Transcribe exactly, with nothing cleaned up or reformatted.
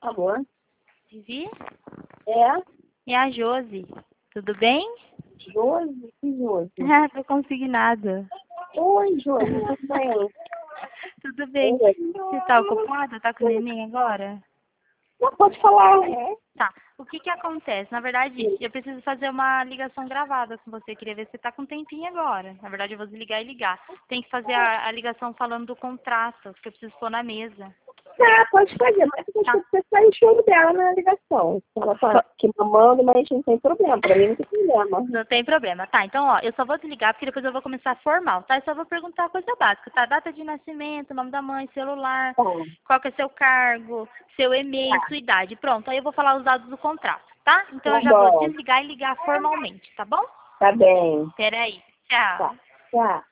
Amor? Vivi? É? E a Josi? Tudo bem? Josi? Que Josi? Ah, tô consignada. Oi, Josi, tudo bem? Tudo bem. Oi. Você tá ocupada? Tá com o neném agora? Não pode falar, né? Tá. O que que acontece? Na verdade, eu preciso fazer uma ligação gravada com você. Queria ver se você tá com um tempinho agora. Na verdade, eu vou desligar e ligar. Tem que fazer a, a ligação falando do contrato, que eu preciso pôr na mesa. Tá, pode fazer, mas eu acho que você sai o choro dela na ligação. Ela tá aqui mamando, mas não tem problema. Pra mim não tem problema. Não tem problema. Tá, então, ó, eu só vou desligar porque depois eu vou começar formal, tá? Eu só vou perguntar coisa básica, tá? Data de nascimento, nome da mãe, celular, Tá, qual que é seu cargo, seu e-mail, tá, sua idade. Pronto, aí eu vou falar os dados do contrato, tá? Então tá eu já vou bom. desligar e ligar formalmente, tá bom? Tá bem. Peraí. Tchau. Tá, tchau.